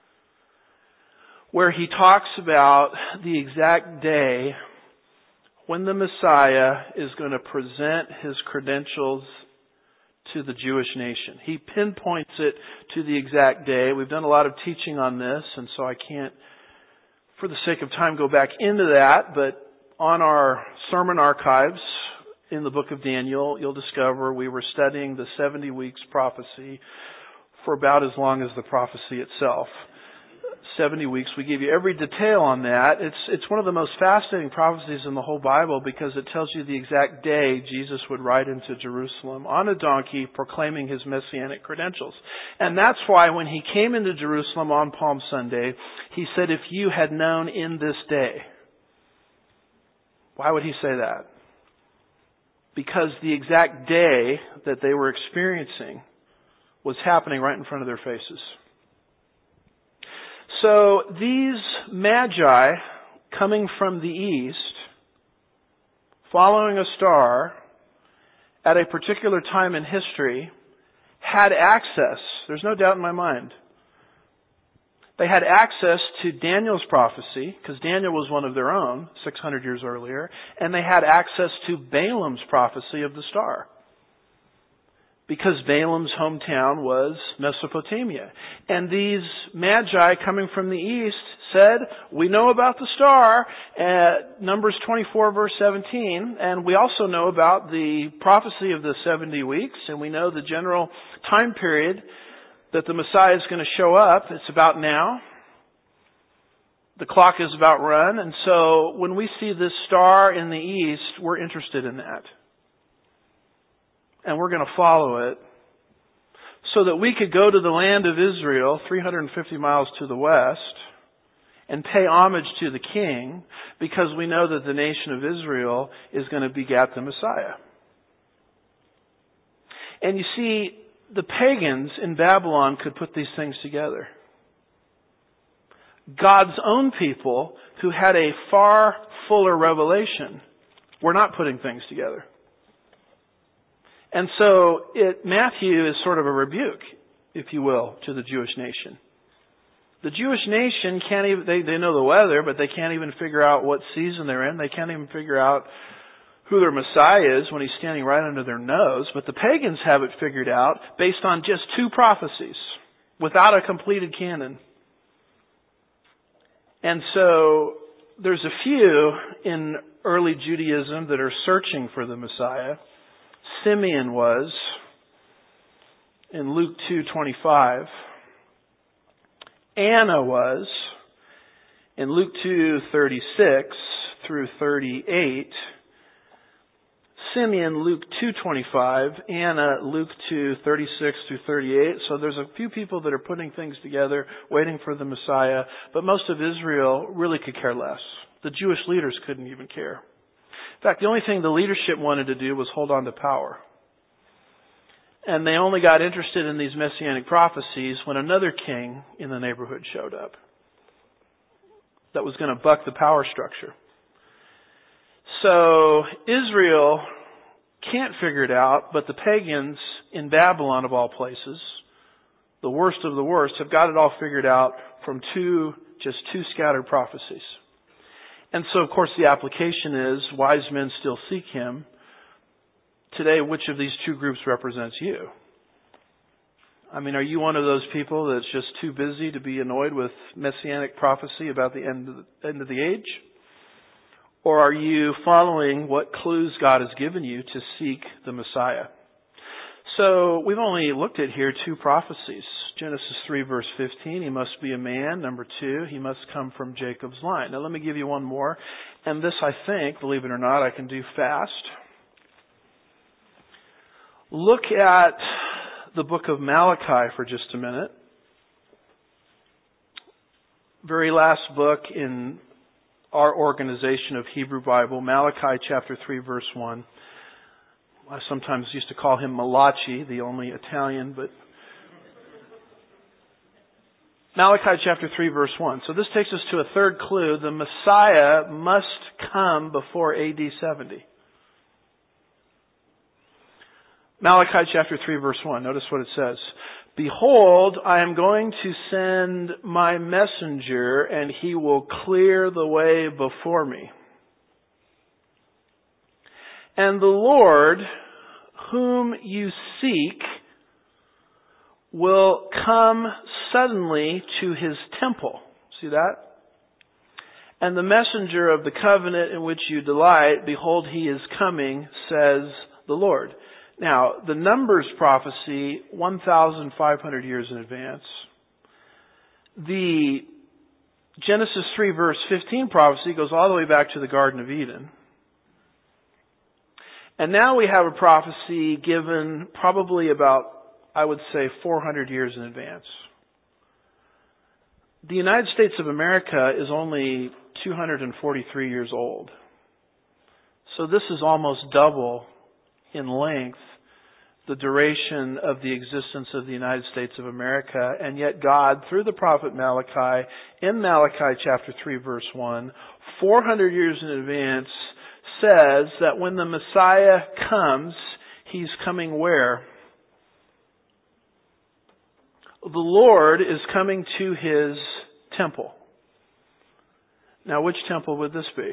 A: where he talks about the exact day when the Messiah is going to present his credentials to the Jewish nation. He pinpoints it to the exact day. We've done a lot of teaching on this, and so I can't, for the sake of time, go back into that, but on our sermon archives in the book of Daniel, you'll discover we were studying the 70 weeks prophecy for about as long as the prophecy itself. 70 weeks. We give you every detail on that. It's one of the most fascinating prophecies in the whole Bible because it tells you the exact day Jesus would ride into Jerusalem on a donkey proclaiming his messianic credentials. And that's why when he came into Jerusalem on Palm Sunday, he said, if you had known in this day. Why would he say that? Because the exact day that they were experiencing was happening right in front of their faces. So these magi coming from the east, following a star at a particular time in history, had access, there's no doubt in my mind, they had access to Daniel's prophecy, because Daniel was one of their own 600 years earlier, and they had access to Balaam's prophecy of the star. Because Balaam's hometown was Mesopotamia. And these magi coming from the east said, we know about the star, Numbers 24 verse 17, and we also know about the prophecy of the 70 weeks, and we know the general time period that the Messiah is going to show up. It's about now. The clock is about run, and so when we see this star in the east, we're interested in that. And we're going to follow it so that we could go to the land of Israel, 350 miles to the west, and pay homage to the king because we know that the nation of Israel is going to beget the Messiah. And you see, the pagans in Babylon could put these things together. God's own people who had a far fuller revelation were not putting things together. And so Matthew is sort of a rebuke, if you will, to the Jewish nation. The Jewish nation can't even, they know the weather, but they can't even figure out what season they're in. They can't even figure out who their Messiah is when he's standing right under their nose. But the pagans have it figured out based on just 2 prophecies without a completed canon. And so there's a few in early Judaism that are searching for the Messiah. Simeon was in Luke 2:25. Anna was in Luke 2:36 through 38. Simeon, Luke 2:25. Anna, Luke 2:36 through 38. So there's a few people that are putting things together, waiting for the Messiah. But most of Israel really could care less. The Jewish leaders couldn't even care. In fact, the only thing the leadership wanted to do was hold on to power. And they only got interested in these messianic prophecies when another king in the neighborhood showed up that was going to buck the power structure. So Israel can't figure it out, but the pagans in Babylon, of all places, the worst of the worst, have got it all figured out from just two scattered prophecies. And so, of course, the application is, wise men still seek him. Today, which of these 2 groups represents you? I mean, are you one of those people that's just too busy to be annoyed with messianic prophecy about the end of the age? Or are you following what clues God has given you to seek the Messiah? So we've only looked at here 2 prophecies. Genesis 3 verse 15, he must be a man. Number 2, he must come from Jacob's line. Now let me give you one more. And this, I think, believe it or not, I can do fast. Look at the book of Malachi for just a minute. Very last book in our organization of Hebrew Bible, Malachi chapter 3 verse 1. I sometimes used to call him Malachi, the only Italian, but Malachi chapter 3 verse 1. So this takes us to a third clue. The Messiah must come before AD 70. Malachi chapter 3 verse 1. Notice what it says. Behold, I am going to send my messenger, and he will clear the way before me. And the Lord, whom you seek, will come suddenly to his temple. See that? And the messenger of the covenant in which you delight, behold, he is coming, says the Lord. Now, the Numbers prophecy, 1,500 years in advance. The Genesis 3 verse 15 prophecy goes all the way back to the Garden of Eden. And now we have a prophecy given probably about, I would say, 400 years in advance. The United States of America is only 243 years old. So this is almost double in length the duration of the existence of the United States of America. And yet God, through the prophet Malachi, in Malachi chapter 3 verse 1, 400 years in advance, says that when the Messiah comes, He's coming where? The Lord is coming to His temple. Now, which temple would this be?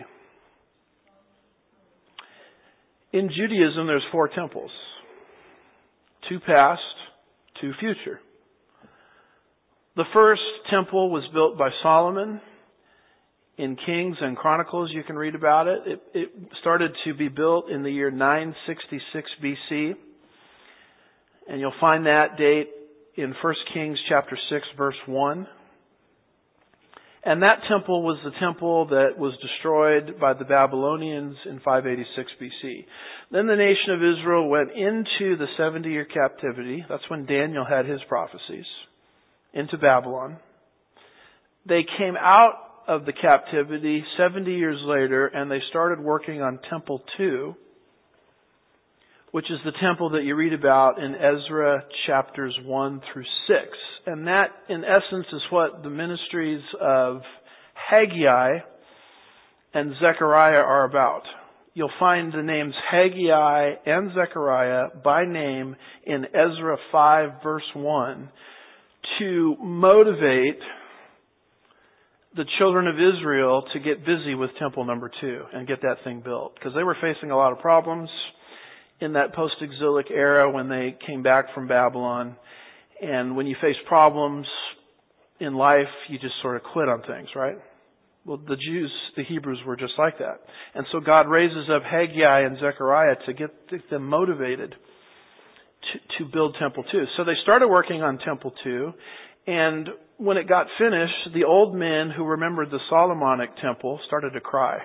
A: In Judaism, there's 4 temples. 2 past, 2 future. The first temple was built by Solomon. In Kings and Chronicles, you can read about it. It started to be built in the year 966 BC. And you'll find that date in 1 Kings chapter 6 verse 1. And that temple was the temple that was destroyed by the Babylonians in 586 BC. Then the nation of Israel went into the 70-year captivity. That's when Daniel had his prophecies. Into Babylon. They came out of the captivity 70 years later, and they started working on Temple 2, which is the temple that you read about in Ezra chapters 1 through 6. And that, in essence, is what the ministries of Haggai and Zechariah are about. You'll find the names Haggai and Zechariah by name in Ezra 5 verse 1 to motivate the children of Israel to get busy with temple number 2 and get that thing built. Because they were facing a lot of problems in that post-exilic era when they came back from Babylon. And when you face problems in life, you just sort of quit on things, right? Well, the Jews, the Hebrews were just like that. And so God raises up Haggai and Zechariah to get them motivated to build Temple 2. So they started working on Temple 2. And when it got finished, the old men who remembered the Solomonic temple started to cry.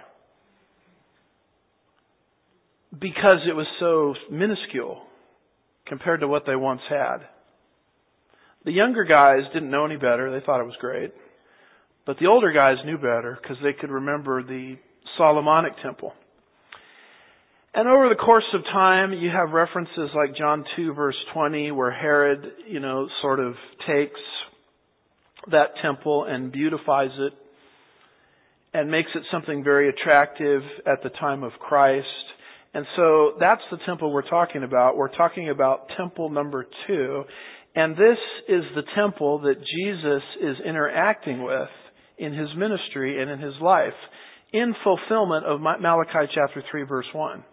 A: Because it was so minuscule compared to what they once had. The younger guys didn't know any better. They thought it was great. But the older guys knew better because they could remember the Solomonic temple. And over the course of time, you have references like John 2 verse 20 where Herod, sort of takes that temple and beautifies it and makes it something very attractive at the time of Christ. And so that's the temple we're talking about. We're talking about temple number 2. And this is the temple that Jesus is interacting with in His ministry and in His life in fulfillment of Malachi chapter 3 verse 1.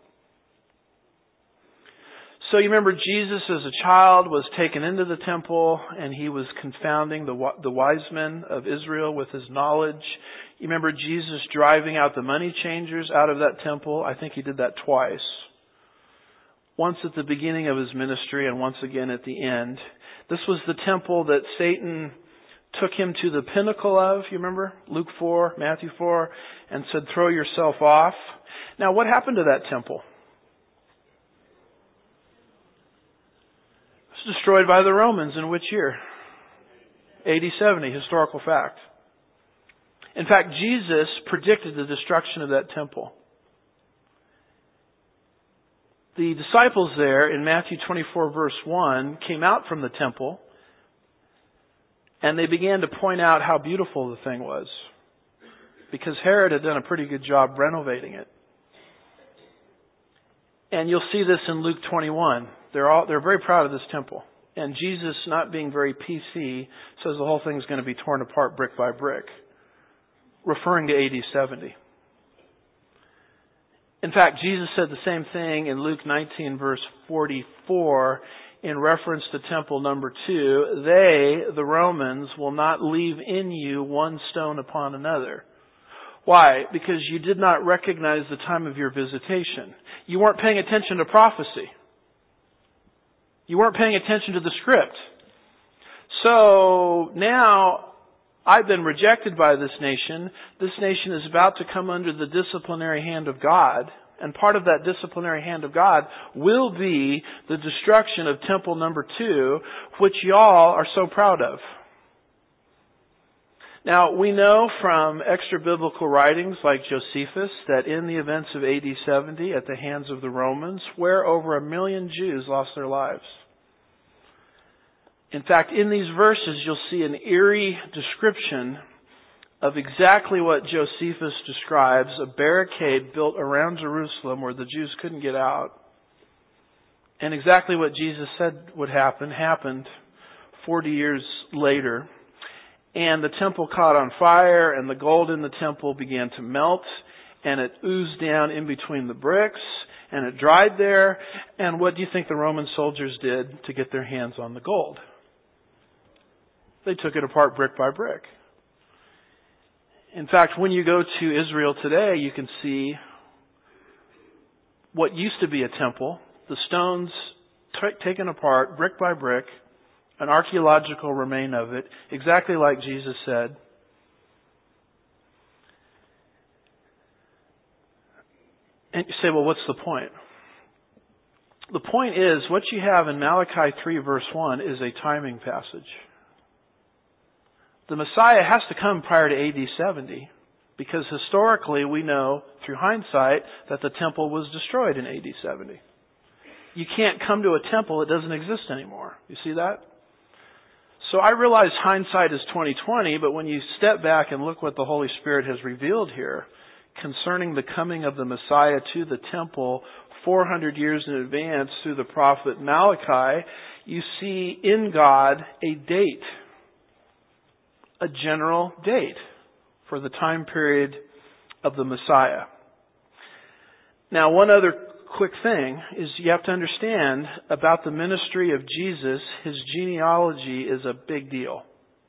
A: So you remember Jesus as a child was taken into the temple and He was confounding the wise men of Israel with His knowledge. You remember Jesus driving out the money changers out of that temple. I think He did that twice. Once at the beginning of His ministry and once again at the end. This was the temple that Satan took Him to the pinnacle of, you remember? Luke 4, Matthew 4, and said, throw yourself off. Now what happened to that temple? It was destroyed by the Romans in which year? AD 70, historical fact. In fact, Jesus predicted the destruction of that temple. The disciples there in Matthew 24 verse 1 came out from the temple And they began to point out how beautiful the thing was, because Herod had done a pretty good job renovating it. And you'll see this in Luke 21. They're very proud of this temple. And Jesus, not being very PC, says the whole thing is going to be torn apart brick by brick, referring to AD 70. In fact, Jesus said the same thing in Luke 19 verse 44 in reference to temple number 2. They, the Romans, will not leave in you one stone upon another. Why? Because you did not recognize the time of your visitation. You weren't paying attention to prophecy. You weren't paying attention to the script. So now I've been rejected by this nation. This nation is about to come under the disciplinary hand of God. And part of that disciplinary hand of God will be the destruction of temple number 2, which y'all are so proud of. Now, we know from extra-biblical writings like Josephus that in the events of AD 70 at the hands of the Romans, where over 1 million Jews lost their lives. In fact, in these verses, you'll see an eerie description of exactly what Josephus describes, a barricade built around Jerusalem where the Jews couldn't get out. And exactly what Jesus said would happen, happened 40 years later. And the temple caught on fire, and the gold in the temple began to melt, and it oozed down in between the bricks, and it dried there. And what do you think the Roman soldiers did to get their hands on the gold? They took it apart brick by brick. In fact, when you go to Israel today, you can see what used to be a temple, the stones taken apart brick by brick, an archaeological remain of it, exactly like Jesus said. And you say, well, what's the point? The point is, what you have in Malachi 3 verse 1 is a timing passage. The Messiah has to come prior to AD 70, because historically we know, through hindsight, that the temple was destroyed in AD 70. You can't come to a temple that doesn't exist anymore. You see that? So I realize hindsight is 20/20, but when you step back and look what the Holy Spirit has revealed here concerning the coming of the Messiah to the temple 400 years in advance through the prophet Malachi, you see in God a date, a general date for the time period of the Messiah. Now, one other quick thing is you have to understand about the ministry of Jesus, his genealogy is a big deal.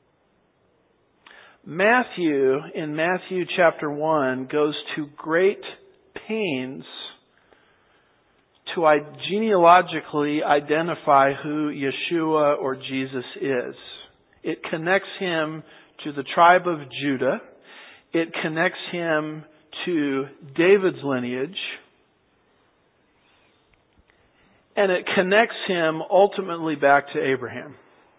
A: Matthew, in Matthew chapter 1, goes to great pains to genealogically identify who Yeshua or Jesus is. It connects him to the tribe of Judah. It connects him to David's lineage. And it connects him ultimately back to Abraham.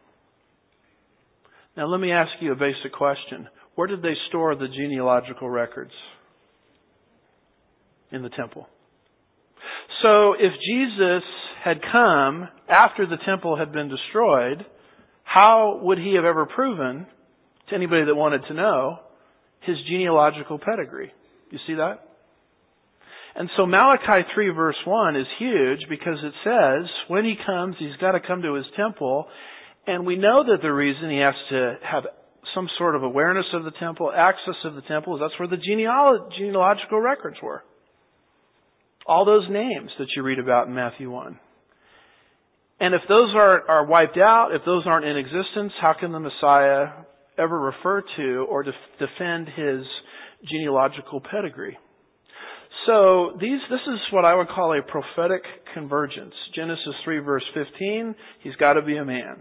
A: Now let me ask you a basic question. Where did they store the genealogical records? In the temple. So if Jesus had come after the temple had been destroyed, how would he have ever proven to anybody that wanted to know his genealogical pedigree? You see that? And so Malachi 3 verse 1 is huge because it says when he comes, he's got to come to his temple. And we know that the reason he has to have some sort of awareness of the temple, access of the temple, is that's where the genealogical records were. All those names that you read about in Matthew 1. And if those are wiped out, if those aren't in existence, how can the Messiah ever refer to or defend his genealogical pedigree? So this is what I would call a prophetic convergence. Genesis 3 verse 15, he's got to be a man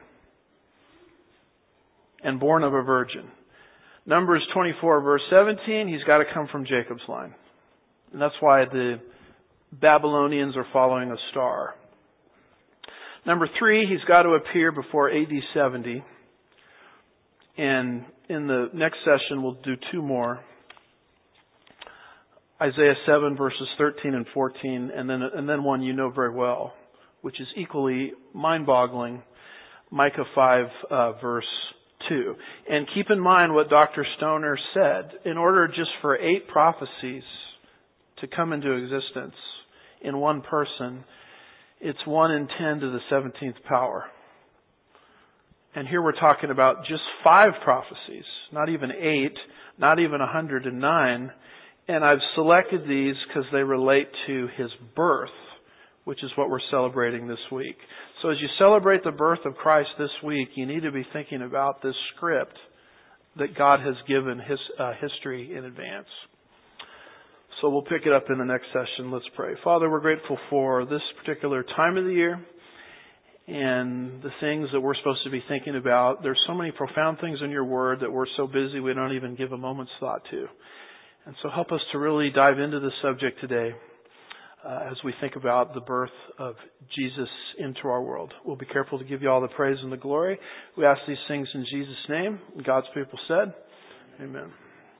A: and born of a virgin. Numbers 24 verse 17, he's got to come from Jacob's line. And that's why the Babylonians are following a star. Number 3, he's got to appear before AD 70. And in the next session, we'll do 2 more. Isaiah 7 verses 13 and 14, and then one you know very well, which is equally mind-boggling. Micah 5 verse 2. And keep in mind what Dr. Stoner said. In order just for 8 prophecies to come into existence in one person, it's 1 in 10 to the 17th power. And here we're talking about just 5 prophecies, not even 8, not even 109. And I've selected these because they relate to His birth, which is what we're celebrating this week. So as you celebrate the birth of Christ this week, you need to be thinking about this script that God has given His history in advance. So we'll pick it up in the next session. Let's pray. Father, we're grateful for this particular time of the year and the things that we're supposed to be thinking about. There's so many profound things in your word that we're so busy we don't even give a moment's thought to. And so help us to really dive into this subject today as we think about the birth of Jesus into our world. We'll be careful to give you all the praise and the glory. We ask these things in Jesus' name. God's people said, Amen.